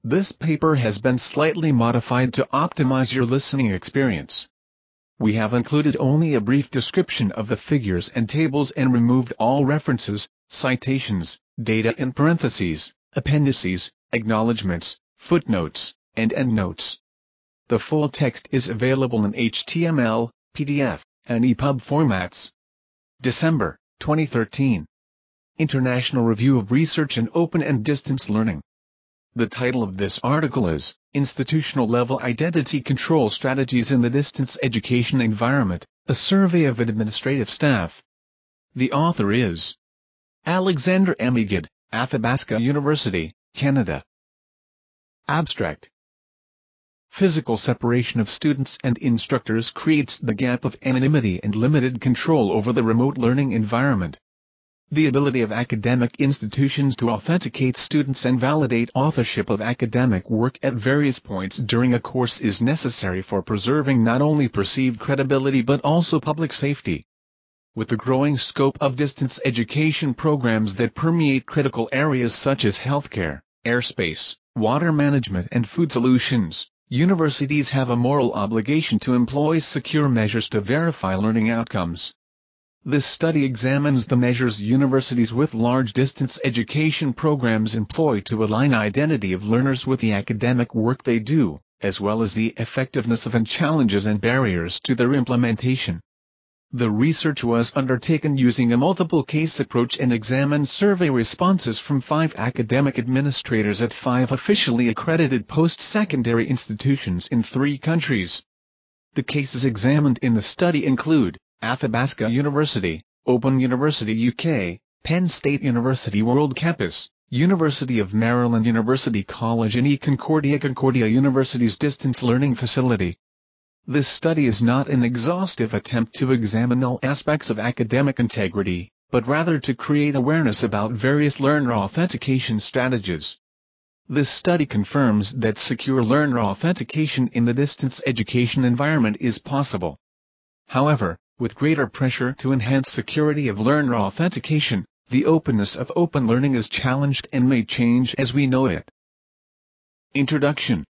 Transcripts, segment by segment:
This paper has been slightly modified to optimize your listening experience. We have included only a brief description of the figures and tables and removed all references, citations, data in parentheses, appendices, acknowledgements, footnotes, and endnotes. The full text is available in HTML, PDF, and EPUB formats. December 2013. International Review of Research in Open and Distance Learning. The title of this article is, Institutional Level Identity Control Strategies in the Distance Education Environment, a Survey of Administrative Staff. The author is Alexander Amigad, Athabasca University, Canada. Abstract. Physical separation of students and instructors creates the gap of anonymity and limited control over the remote learning environment. The ability of academic institutions to authenticate students and validate authorship of academic work at various points during a course is necessary for preserving not only perceived credibility but also public safety. With the growing scope of distance education programs that permeate critical areas such as healthcare, airspace, water management and food solutions, universities have a moral obligation to employ secure measures to verify learning outcomes. This study examines the measures universities with large distance education programs employ to align identity of learners with the academic work they do, as well as the effectiveness of and challenges and barriers to their implementation. The research was undertaken using a multiple case approach and examined survey responses from 5 academic administrators at 5 officially accredited post-secondary institutions in 3 countries. The cases examined in the study include Athabasca University, Open University UK, Penn State University World Campus, University of Maryland University College and Concordia University's Distance Learning Facility. This study is not an exhaustive attempt to examine all aspects of academic integrity, but rather to create awareness about various learner authentication strategies. This study confirms that secure learner authentication in the distance education environment is possible. However, with greater pressure to enhance security of learner authentication, the openness of open learning is challenged and may change as we know it. Introduction.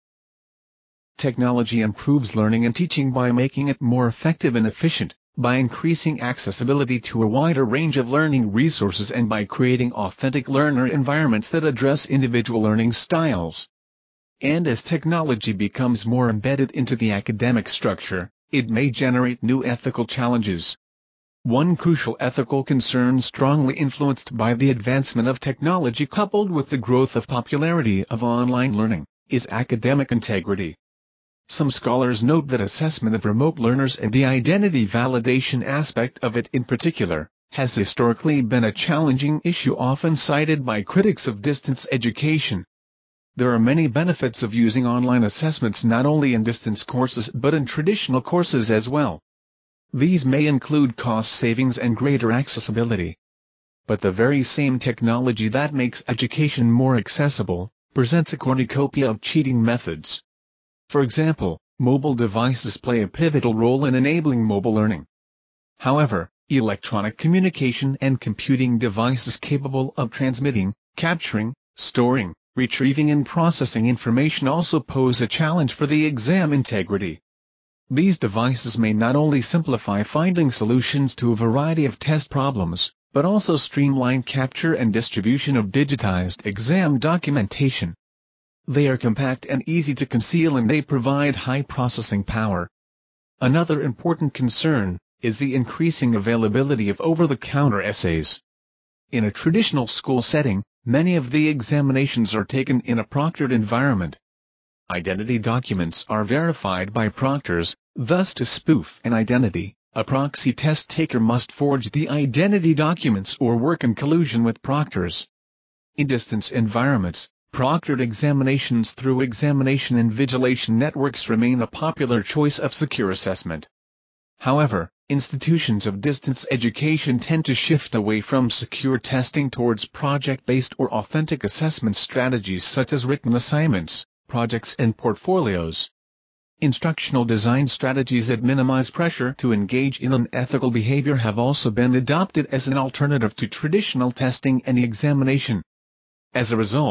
Technology improves learning and teaching by making it more effective and efficient, by increasing accessibility to a wider range of learning resources and by creating authentic learner environments that address individual learning styles. And as technology becomes more embedded into the academic structure, it may generate new ethical challenges. One crucial ethical concern strongly influenced by the advancement of technology coupled with the growth of popularity of online learning, is academic integrity. Some scholars note that assessment of remote learners and the identity validation aspect of it in particular, has historically been a challenging issue often cited by critics of distance education. There are many benefits of using online assessments not only in distance courses but in traditional courses as well. These may include cost savings and greater accessibility. But the very same technology that makes education more accessible, presents a cornucopia of cheating methods. For example, mobile devices play a pivotal role in enabling mobile learning. However, electronic communication and computing devices capable of transmitting, capturing, storing, retrieving and processing information also pose a challenge for the exam integrity. These devices may not only simplify finding solutions to a variety of test problems, but also streamline capture and distribution of digitized exam documentation. They are compact and easy to conceal and they provide high processing power. Another important concern is the increasing availability of over-the-counter essays. In a traditional school setting, many of the examinations are taken in a proctored environment. Identity documents are verified by proctors, thus to spoof an identity, a proxy test taker must forge the identity documents or work in collusion with proctors. In distance environments, proctored examinations through examination invigilation networks remain a popular choice of secure assessment. However, institutions of distance education tend to shift away from secure testing towards project-based or authentic assessment strategies such as written assignments, projects and portfolios. Instructional design strategies that minimize pressure to engage in unethical behavior have also been adopted as an alternative to traditional testing and examination. As a result,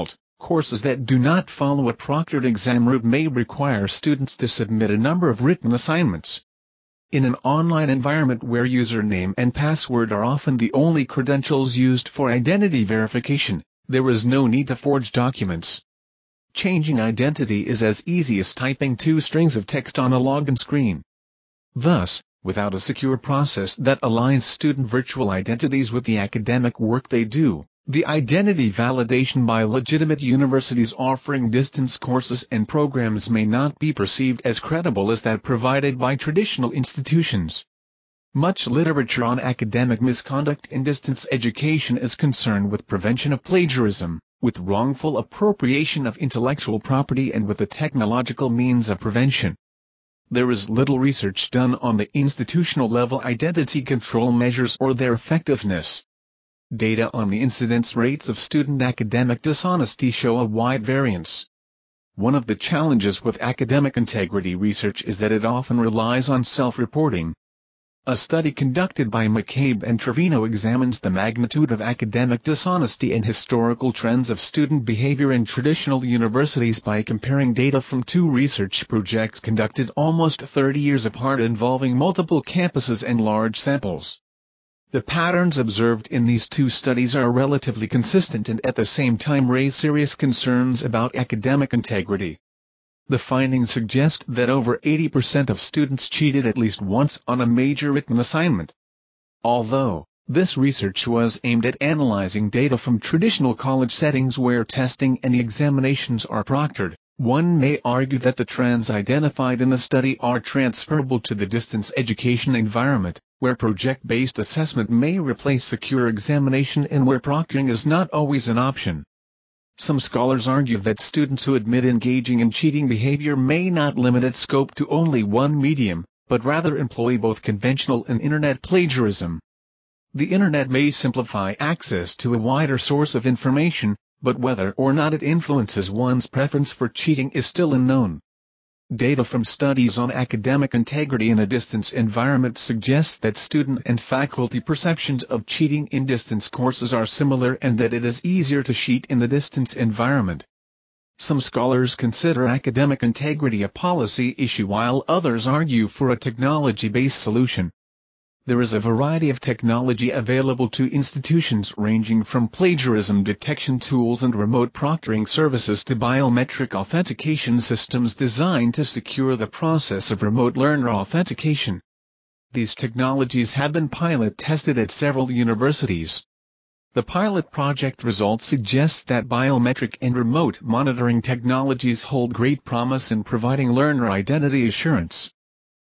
Courses that do not follow a proctored exam route may require students to submit a number of written assignments. In an online environment where username and password are often the only credentials used for identity verification, there is no need to forge documents. Changing identity is as easy as typing 2 strings of text on a login screen. Thus, without a secure process that aligns student virtual identities with the academic work they do, the identity validation by legitimate universities offering distance courses and programs may not be perceived as credible as that provided by traditional institutions. Much literature on academic misconduct in distance education is concerned with prevention of plagiarism, with wrongful appropriation of intellectual property, and with the technological means of prevention. There is little research done on the institutional level identity control measures or their effectiveness. Data on the incidence rates of student academic dishonesty show a wide variance. One of the challenges with academic integrity research is that it often relies on self-reporting. A study conducted by McCabe and Trevino examines the magnitude of academic dishonesty and historical trends of student behavior in traditional universities by comparing data from 2 research projects conducted almost 30 years apart involving multiple campuses and large samples. The patterns observed in these 2 studies are relatively consistent and at the same time raise serious concerns about academic integrity. The findings suggest that over 80% of students cheated at least once on a major written assignment. Although this research was aimed at analyzing data from traditional college settings where testing and examinations are proctored, one may argue that the trends identified in the study are transferable to the distance education environment, where project-based assessment may replace secure examination and where proctoring is not always an option. Some scholars argue that students who admit engaging in cheating behavior may not limit its scope to only one medium, but rather employ both conventional and internet plagiarism. The internet may simplify access to a wider source of information, but whether or not it influences one's preference for cheating is still unknown. Data from studies on academic integrity in a distance environment suggests that student and faculty perceptions of cheating in distance courses are similar and that it is easier to cheat in the distance environment. Some scholars consider academic integrity a policy issue while others argue for a technology-based solution. There is a variety of technology available to institutions ranging from plagiarism detection tools and remote proctoring services to biometric authentication systems designed to secure the process of remote learner authentication. These technologies have been pilot tested at several universities. The pilot project results suggest that biometric and remote monitoring technologies hold great promise in providing learner identity assurance.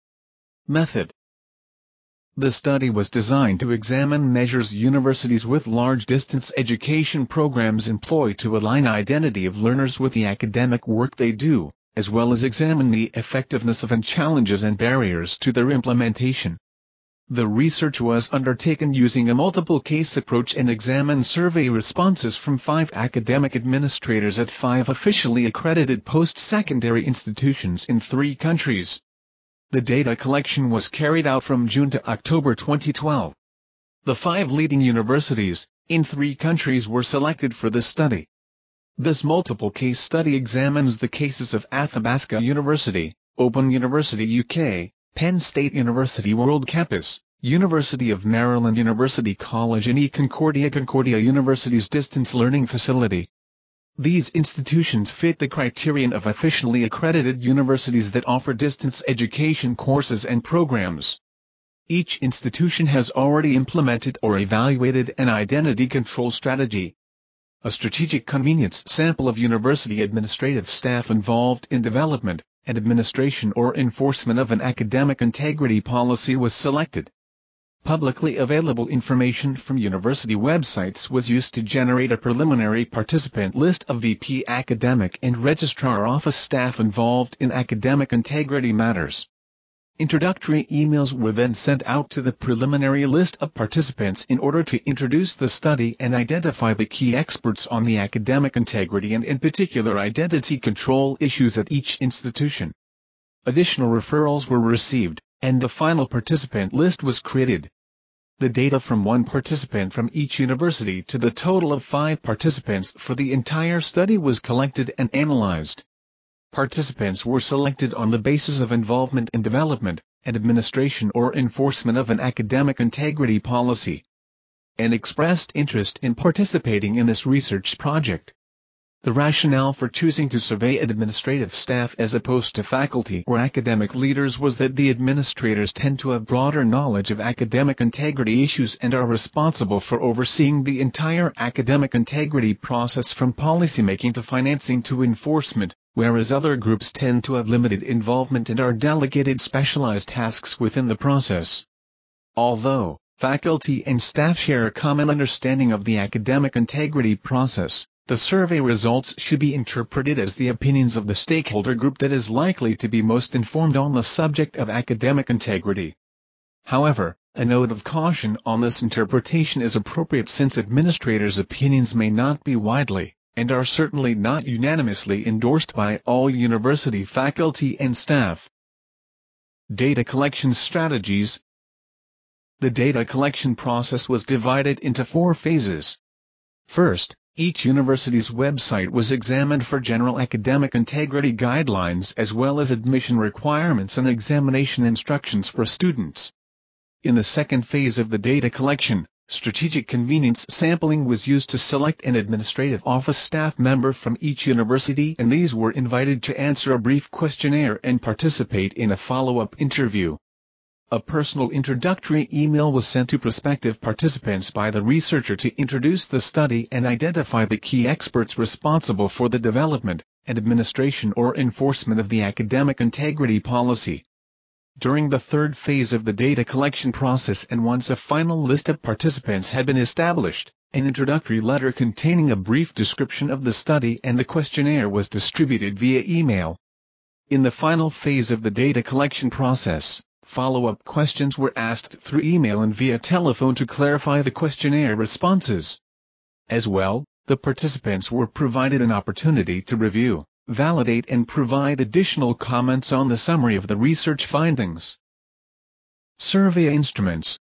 Method. The study was designed to examine measures universities with large distance education programs employ to align identity of learners with the academic work they do, as well as examine the effectiveness of and challenges and barriers to their implementation. The research was undertaken using a multiple case approach and examined survey responses from 5 academic administrators at 5 officially accredited post-secondary institutions in 3 countries. The data collection was carried out from June to October 2012. The 5 leading universities, in 3 countries were selected for this study. This multiple case study examines the cases of Athabasca University, Open University UK, Penn State University World Campus, University of Maryland University College and Concordia University's distance learning facility. These institutions fit the criterion of officially accredited universities that offer distance education courses and programs. Each institution has already implemented or evaluated an identity control strategy. A strategic convenience sample of university administrative staff involved in development and administration or enforcement of an academic integrity policy was selected. Publicly available information from university websites was used to generate a preliminary participant list of VP academic and registrar office staff involved in academic integrity matters. Introductory emails were then sent out to the preliminary list of participants in order to introduce the study and identify the key experts on the academic integrity and in particular identity control issues at each institution. Additional referrals were received, and the final participant list was created. The data from one participant from each university to the total of 5 participants for the entire study was collected and analyzed. Participants were selected on the basis of involvement in development, and administration or enforcement of an academic integrity policy, and expressed interest in participating in this research project. The rationale for choosing to survey administrative staff as opposed to faculty or academic leaders was that the administrators tend to have broader knowledge of academic integrity issues and are responsible for overseeing the entire academic integrity process from policymaking to financing to enforcement, whereas other groups tend to have limited involvement and are delegated specialized tasks within the process. Although faculty and staff share a common understanding of the academic integrity process, the survey results should be interpreted as the opinions of the stakeholder group that is likely to be most informed on the subject of academic integrity. However, a note of caution on this interpretation is appropriate since administrators' opinions may not be widely, and are certainly not unanimously endorsed by all university faculty and staff. Data collection strategies. The data collection process was divided into 4 phases. First, each university's website was examined for general academic integrity guidelines as well as admission requirements and examination instructions for students. In the second phase of the data collection, strategic convenience sampling was used to select an administrative office staff member from each university, and these were invited to answer a brief questionnaire and participate in a follow-up interview. A personal introductory email was sent to prospective participants by the researcher to introduce the study and identify the key experts responsible for the development and administration or enforcement of the academic integrity policy. During the third phase of the data collection process and once a final list of participants had been established, an introductory letter containing a brief description of the study and the questionnaire was distributed via email. In the final phase of the data collection process, follow-up questions were asked through email and via telephone to clarify the questionnaire responses. As well, the participants were provided an opportunity to review, validate and provide additional comments on the summary of the research findings. Survey instruments.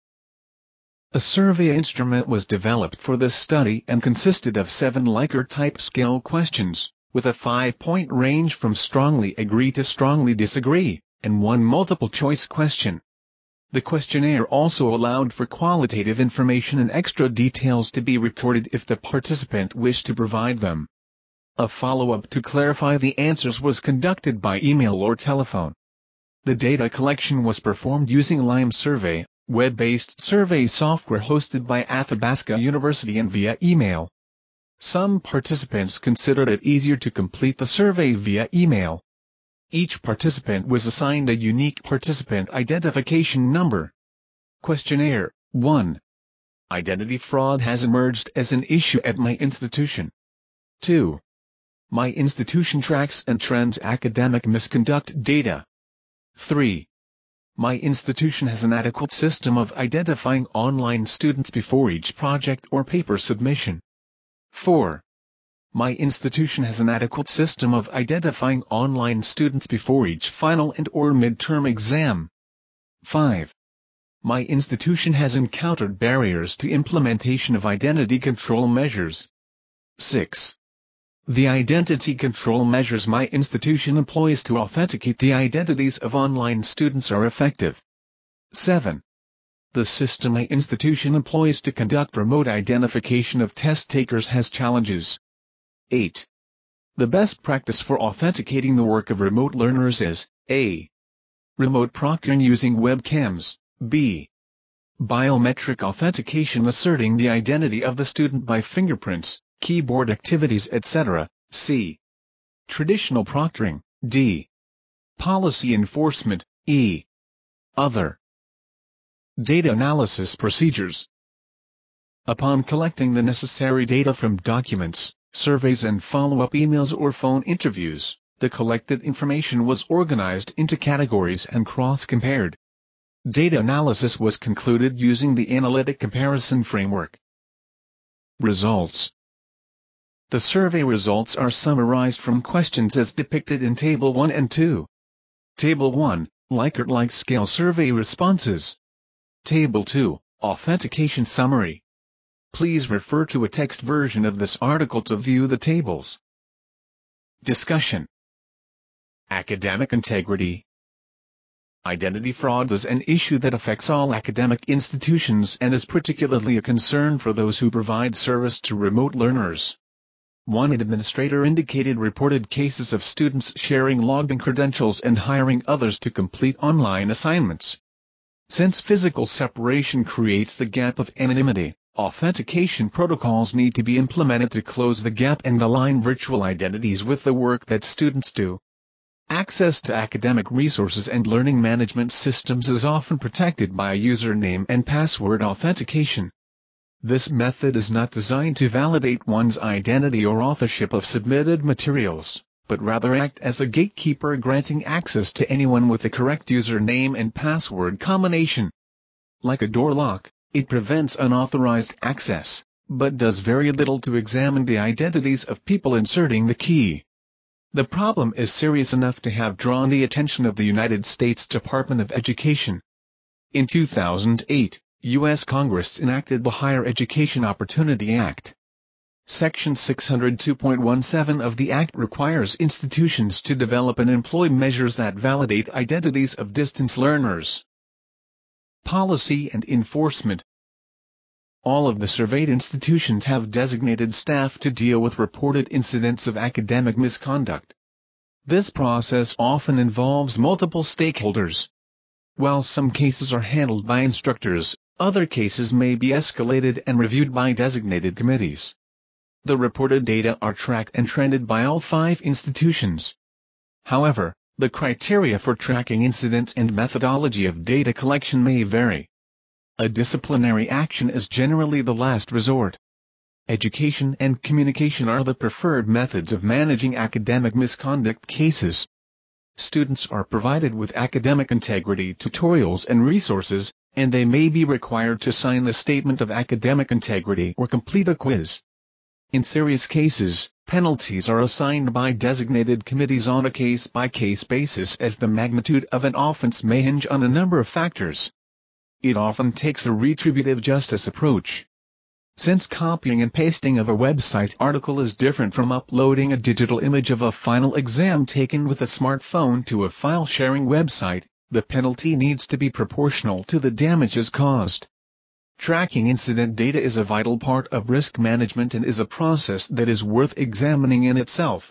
A survey instrument was developed for this study and consisted of 7 Likert-type scale questions, with a 5-point range from strongly agree to strongly disagree, and 1 multiple-choice question. The questionnaire also allowed for qualitative information and extra details to be recorded if the participant wished to provide them. A follow-up to clarify the answers was conducted by email or telephone. The data collection was performed using Lime Survey, web-based survey software hosted by Athabasca University, and via email. Some participants considered it easier to complete the survey via email. Each participant was assigned a unique participant identification number. Questionnaire 1. Identity fraud has emerged as an issue at my institution. 2. My institution tracks and trends academic misconduct data. 3. My institution has an adequate system of identifying online students before each project or paper submission. 4. My institution has an adequate system of identifying online students before each final and/or midterm exam. 5. My institution has encountered barriers to implementation of identity control measures. 6. The identity control measures my institution employs to authenticate the identities of online students are effective. 7. The system my institution employs to conduct remote identification of test takers has challenges. 8. The best practice for authenticating the work of remote learners is a. Remote proctoring using webcams, b. Biometric authentication asserting the identity of the student by fingerprints, keyboard activities etc., c. Traditional proctoring, d. Policy enforcement, e. Other. Data analysis procedures. Upon collecting the necessary data from documents, surveys and follow-up emails or phone interviews, the collected information was organized into categories and cross-compared. Data analysis was concluded using the analytic comparison framework. Results. The survey results are summarized from questions as depicted in Table 1 and 2. Table 1, Likert-like scale survey responses. Table 2, Authentication Summary. Please refer to a text version of this article to view the tables. Discussion. Academic integrity. Identity fraud is an issue that affects all academic institutions and is particularly a concern for those who provide service to remote learners. One administrator indicated reported cases of students sharing login credentials and hiring others to complete online assignments. Since physical separation creates the gap of anonymity, authentication protocols need to be implemented to close the gap and align virtual identities with the work that students do. Access to academic resources and learning management systems is often protected by a username and password authentication. This method is not designed to validate one's identity or authorship of submitted materials, but rather act as a gatekeeper granting access to anyone with the correct username and password combination. Like a door lock, it prevents unauthorized access, but does very little to examine the identities of people inserting the key. The problem is serious enough to have drawn the attention of the United States Department of Education. In 2008, U.S. Congress enacted the Higher Education Opportunity Act. Section 602.17 of the Act requires institutions to develop and employ measures that validate identities of distance learners. Policy and enforcement. All of the surveyed institutions have designated staff to deal with reported incidents of academic misconduct. This process often involves multiple stakeholders. While some cases are handled by instructors, other cases may be escalated and reviewed by designated committees. The reported data are tracked and trended by all 5 institutions. However, the criteria for tracking incidents and methodology of data collection may vary. A disciplinary action is generally the last resort. Education and communication are the preferred methods of managing academic misconduct cases. Students are provided with academic integrity tutorials and resources, and they may be required to sign the Statement of Academic Integrity or complete a quiz. In serious cases, penalties are assigned by designated committees on a case-by-case basis as the magnitude of an offense may hinge on a number of factors. It often takes a retributive justice approach. Since copying and pasting of a website article is different from uploading a digital image of a final exam taken with a smartphone to a file-sharing website, the penalty needs to be proportional to the damages caused. Tracking incident data is a vital part of risk management and is a process that is worth examining in itself.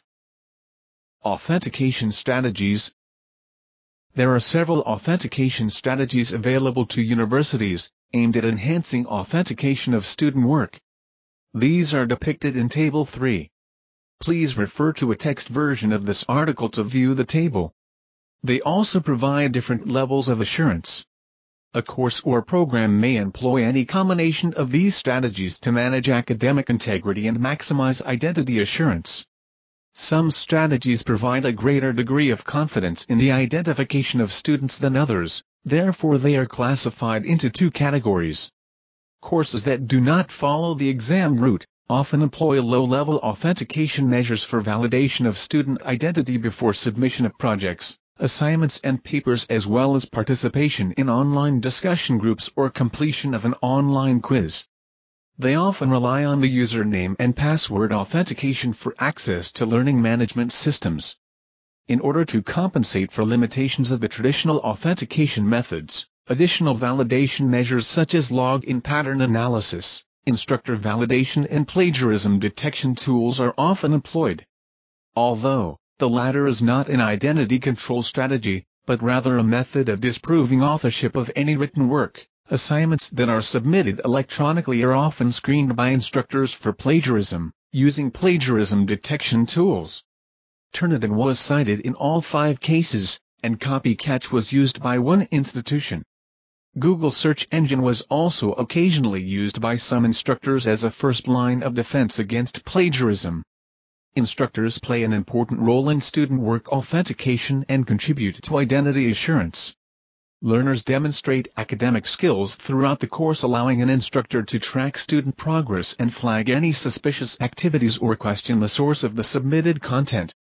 Authentication strategies. There are several authentication strategies available to universities, aimed at enhancing authentication of student work. These are depicted in Table 3. Please refer to a text version of this article to view the table. They also provide different levels of assurance. A course or program may employ any combination of these strategies to manage academic integrity and maximize identity assurance. Some strategies provide a greater degree of confidence in the identification of students than others, therefore they are classified into 2 categories. Courses that do not follow the exam route often employ low-level authentication measures for validation of student identity before submission of projects, assignments and papers, as well as participation in online discussion groups or completion of an online quiz. They often rely on the username and password authentication for access to learning management systems. In order to compensate for limitations of the traditional authentication methods, additional validation measures such as login pattern analysis, instructor validation and plagiarism detection tools are often employed. Although the latter is not an identity control strategy, but rather a method of disproving authorship of any written work, assignments that are submitted electronically are often screened by instructors for plagiarism, using plagiarism detection tools. Turnitin was cited in all 5 cases, and Copycatch was used by one institution. Google search engine was also occasionally used by some instructors as a first line of defense against plagiarism. Instructors play an important role in student work authentication and contribute to identity assurance. Learners demonstrate academic skills throughout the course, allowing an instructor to track student progress and flag any suspicious activities or question the source of the submitted content.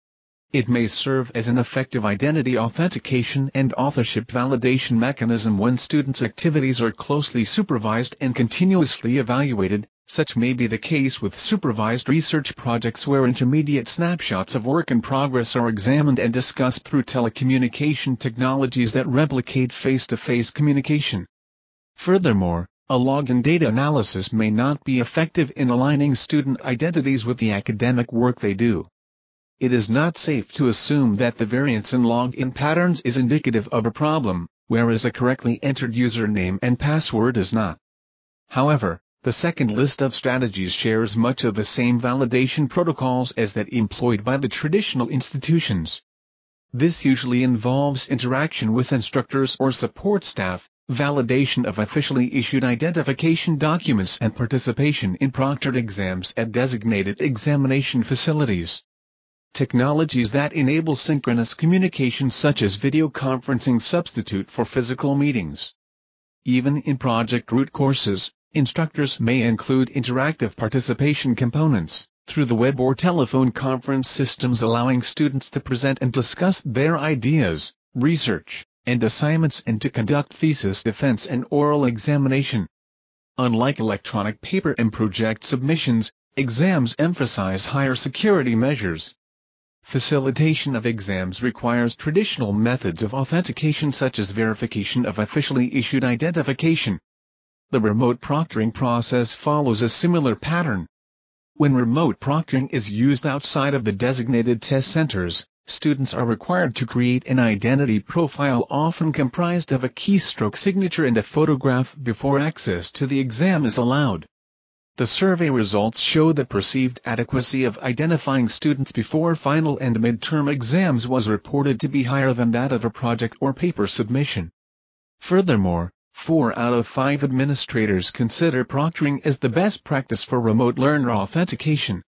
It may serve as an effective identity authentication and authorship validation mechanism when students' activities are closely supervised and continuously evaluated. Such may be the case with supervised research projects where intermediate snapshots of work in progress are examined and discussed through telecommunication technologies that replicate face-to-face communication. Furthermore, a login data analysis may not be effective in aligning student identities with the academic work they do. It is not safe to assume that the variance in login patterns is indicative of a problem, whereas a correctly entered username and password is not. However, the second list of strategies shares much of the same validation protocols as that employed by the traditional institutions. This usually involves interaction with instructors or support staff, validation of officially issued identification documents, and participation in proctored exams at designated examination facilities. Technologies that enable synchronous communication such as video conferencing substitute for physical meetings. Even in project root courses, instructors may include interactive participation components, through the web or telephone conference systems, allowing students to present and discuss their ideas, research, and assignments, and to conduct thesis defense and oral examination. Unlike electronic paper and project submissions, exams emphasize higher security measures. Facilitation of exams requires traditional methods of authentication such as verification of officially issued identification. The remote proctoring process follows a similar pattern. When remote proctoring is used outside of the designated test centers, students are required to create an identity profile often comprised of a keystroke signature and a photograph before access to the exam is allowed. The survey results show the perceived adequacy of identifying students before final and midterm exams was reported to be higher than that of a project or paper submission. Furthermore, 4 out of 5 administrators consider proctoring as the best practice for remote learner authentication.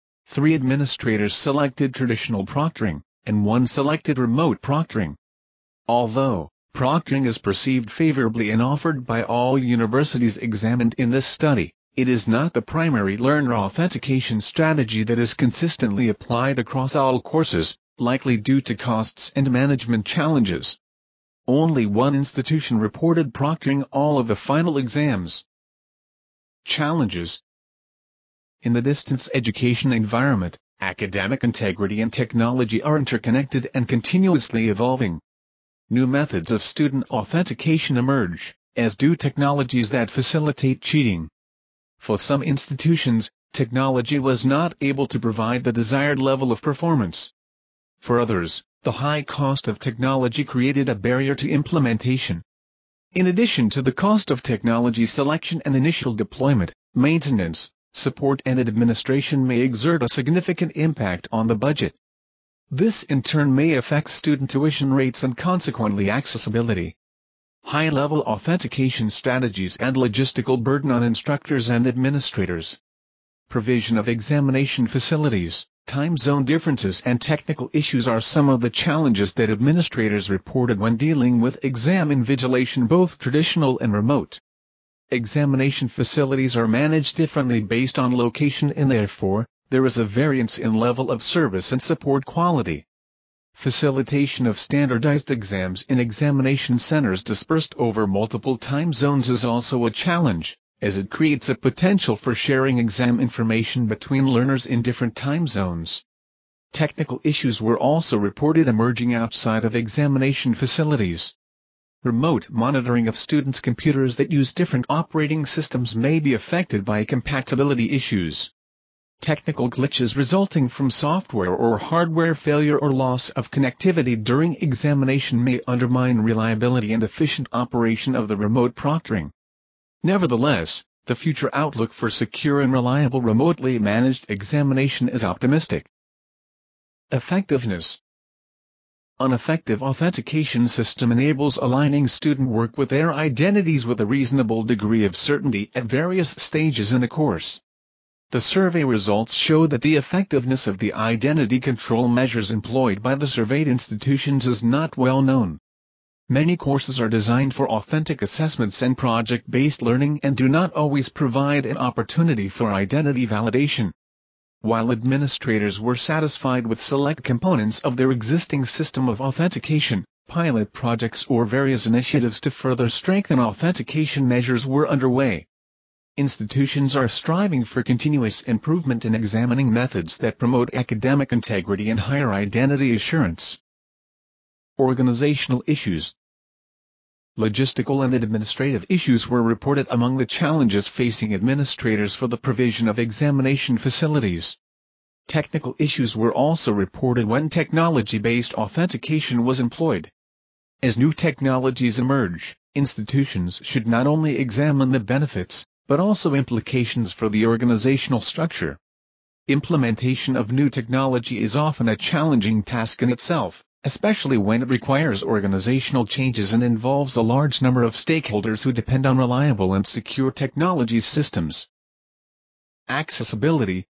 3 administrators selected traditional proctoring, and 1 selected remote proctoring. Although proctoring is perceived favorably and offered by all universities examined in this study, it is not the primary learner authentication strategy that is consistently applied across all courses, likely due to costs and management challenges. Only 1 institution reported proctoring all of the final exams. Challenges. In the distance education environment, academic integrity and technology are interconnected and continuously evolving. New methods of student authentication emerge, as do technologies that facilitate cheating. For some institutions, technology was not able to provide the desired level of performance. For others, the high cost of technology created a barrier to implementation. In addition to the cost of technology selection and initial deployment, maintenance, support and administration may exert a significant impact on the budget. This in turn may affect student tuition rates and consequently accessibility. High-level authentication strategies and logistical burden on instructors and administrators. Provision of examination facilities, time zone differences and technical issues are some of the challenges that administrators reported when dealing with exam invigilation, both traditional and remote. Examination facilities are managed differently based on location and therefore, there is a variance in level of service and support quality. Facilitation of standardized exams in examination centers dispersed over multiple time zones is also a challenge, as it creates a potential for sharing exam information between learners in different time zones. Technical issues were also reported emerging outside of examination facilities. Remote monitoring of students' computers that use different operating systems may be affected by compatibility issues. Technical glitches resulting from software or hardware failure or loss of connectivity during examination may undermine reliability and efficient operation of the remote proctoring. Nevertheless, the future outlook for secure and reliable remotely managed examination is optimistic. Effectiveness. An effective authentication system enables aligning student work with their identities with a reasonable degree of certainty at various stages in a course. The survey results show that the effectiveness of the identity control measures employed by the surveyed institutions is not well known. Many courses are designed for authentic assessments and project-based learning and do not always provide an opportunity for identity validation. While administrators were satisfied with select components of their existing system of authentication, pilot projects or various initiatives to further strengthen authentication measures were underway. Institutions are striving for continuous improvement in examining methods that promote academic integrity and higher identity assurance. Organizational issues. Logistical and administrative issues were reported among the challenges facing administrators for the provision of examination facilities. Technical issues were also reported when technology-based authentication was employed. As new technologies emerge, institutions should not only examine the benefits, but also implications for the organizational structure. Implementation of new technology is often a challenging task in itself, especially when it requires organizational changes and involves a large number of stakeholders who depend on reliable and secure technology systems. Accessibility.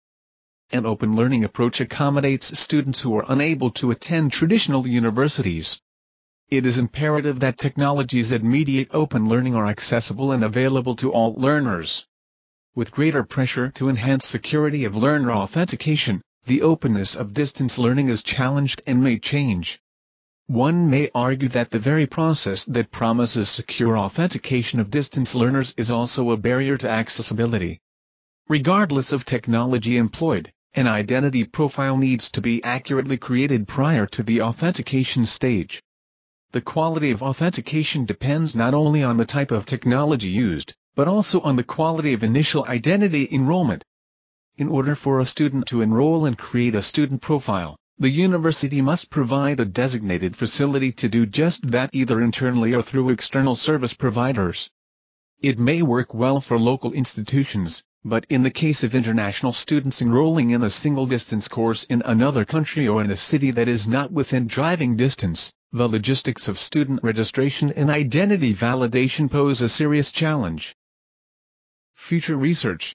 An open learning approach accommodates students who are unable to attend traditional universities. It is imperative that technologies that mediate open learning are accessible and available to all learners. With greater pressure to enhance security of learner authentication, the openness of distance learning is challenged and may change. One may argue that the very process that promises secure authentication of distance learners is also a barrier to accessibility. Regardless of technology employed, an identity profile needs to be accurately created prior to the authentication stage. The quality of authentication depends not only on the type of technology used, but also on the quality of initial identity enrollment. In order for a student to enroll and create a student profile, the university must provide a designated facility to do just that, either internally or through external service providers. It may work well for local institutions, but in the case of international students enrolling in a single distance course in another country or in a city that is not within driving distance, the logistics of student registration and identity validation pose a serious challenge. Future research.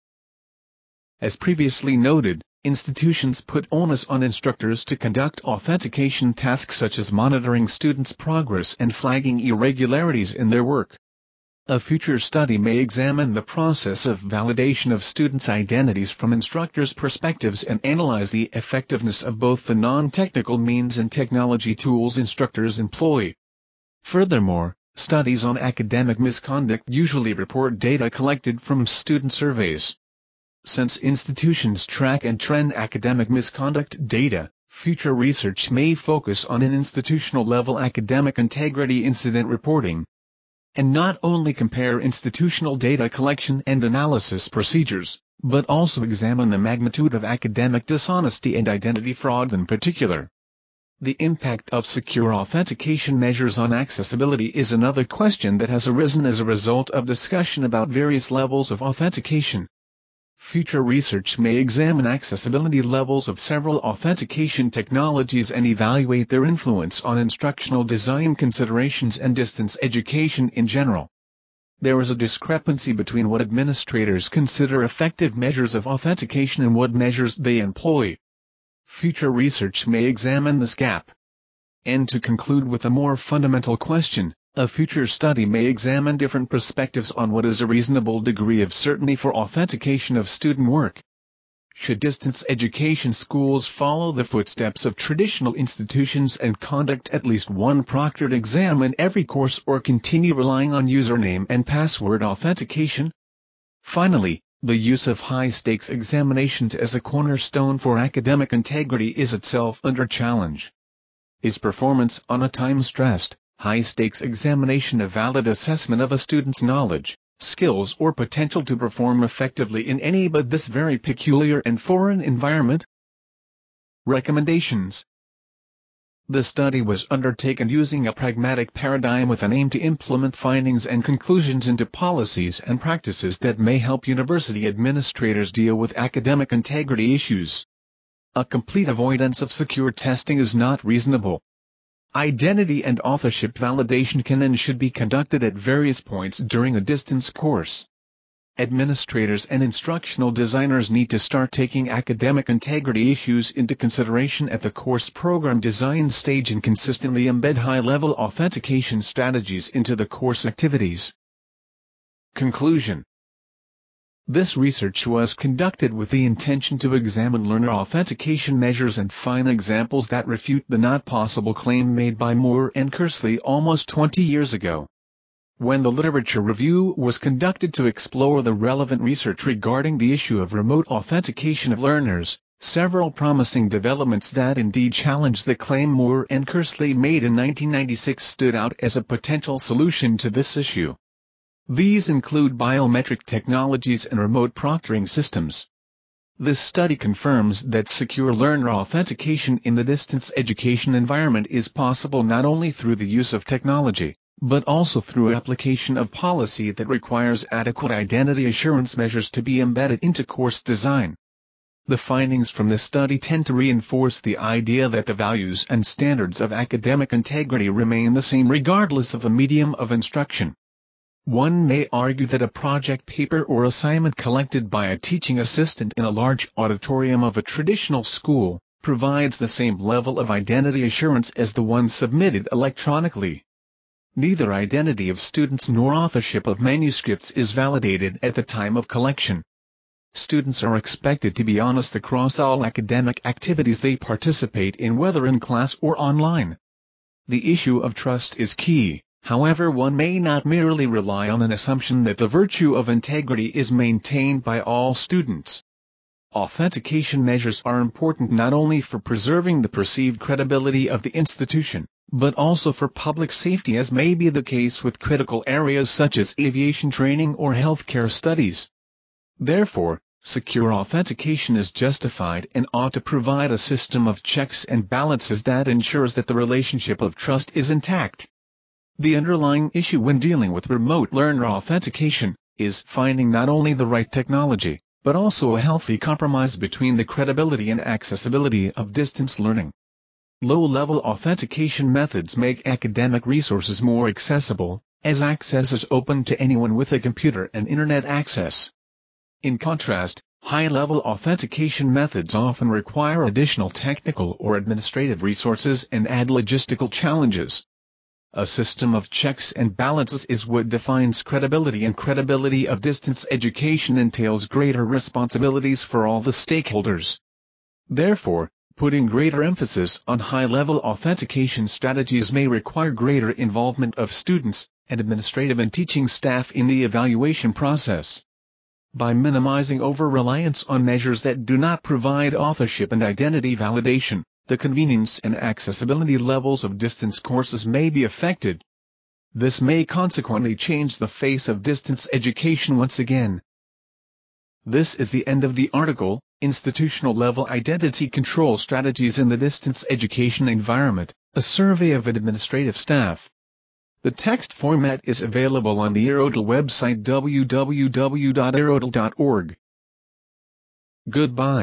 As previously noted, institutions put onus on instructors to conduct authentication tasks such as monitoring students' progress and flagging irregularities in their work. A future study may examine the process of validation of students' identities from instructors' perspectives and analyze the effectiveness of both the non-technical means and technology tools instructors employ. Furthermore, studies on academic misconduct usually report data collected from student surveys. Since institutions track and trend academic misconduct data, future research may focus on an institutional-level academic integrity incident reporting, and not only compare institutional data collection and analysis procedures, but also examine the magnitude of academic dishonesty and identity fraud in particular. The impact of secure authentication measures on accessibility is another question that has arisen as a result of discussion about various levels of authentication. Future research may examine accessibility levels of several authentication technologies and evaluate their influence on instructional design considerations and distance education in general. There is a discrepancy between what administrators consider effective measures of authentication and what measures they employ. Future research may examine this gap. And to conclude with a more fundamental question, a future study may examine different perspectives on what is a reasonable degree of certainty for authentication of student work. Should distance education schools follow the footsteps of traditional institutions and conduct at least one proctored exam in every course, or continue relying on username and password authentication? Finally, the use of high-stakes examinations as a cornerstone for academic integrity is itself under challenge. Is performance on a time-stressed, high-stakes examination a valid assessment of a student's knowledge, skills, or potential to perform effectively in any but this very peculiar and foreign environment? Recommendations. The study was undertaken using a pragmatic paradigm with an aim to implement findings and conclusions into policies and practices that may help university administrators deal with academic integrity issues. A complete avoidance of secure testing is not reasonable. Identity and authorship validation can and should be conducted at various points during a distance course. Administrators and instructional designers need to start taking academic integrity issues into consideration at the course program design stage and consistently embed high-level authentication strategies into the course activities. Conclusion. This research was conducted with the intention to examine learner authentication measures and find examples that refute the not possible claim made by Moore and Kersley almost 20 years ago. When the literature review was conducted to explore the relevant research regarding the issue of remote authentication of learners, several promising developments that indeed challenged the claim Moore and Kersley made in 1996 stood out as a potential solution to this issue. These include biometric technologies and remote proctoring systems. This study confirms that secure learner authentication in the distance education environment is possible not only through the use of technology, but also through application of policy that requires adequate identity assurance measures to be embedded into course design. The findings from this study tend to reinforce the idea that the values and standards of academic integrity remain the same regardless of the medium of instruction. One may argue that a project paper or assignment collected by a teaching assistant in a large auditorium of a traditional school provides the same level of identity assurance as the one submitted electronically. Neither identity of students nor authorship of manuscripts is validated at the time of collection. Students are expected to be honest across all academic activities they participate in, whether in class or online. The issue of trust is key. However, one may not merely rely on an assumption that the virtue of integrity is maintained by all students. Authentication measures are important not only for preserving the perceived credibility of the institution, but also for public safety, as may be the case with critical areas such as aviation training or healthcare studies. Therefore, secure authentication is justified and ought to provide a system of checks and balances that ensures that the relationship of trust is intact. The underlying issue when dealing with remote learner authentication is finding not only the right technology, but also a healthy compromise between the credibility and accessibility of distance learning. Low-level authentication methods make academic resources more accessible, as access is open to anyone with a computer and internet access. In contrast, high-level authentication methods often require additional technical or administrative resources and add logistical challenges. A system of checks and balances is what defines credibility, and credibility of distance education entails greater responsibilities for all the stakeholders. Therefore, putting greater emphasis on high-level authentication strategies may require greater involvement of students, and administrative and teaching staff in the evaluation process. By minimizing over-reliance on measures that do not provide authorship and identity validation, the convenience and accessibility levels of distance courses may be affected. This may consequently change the face of distance education once again. This is the end of the article, Institutional Level Identity Control Strategies in the Distance Education Environment, a survey of administrative staff. The text format is available on the Erodel website www.erodel.org. Goodbye.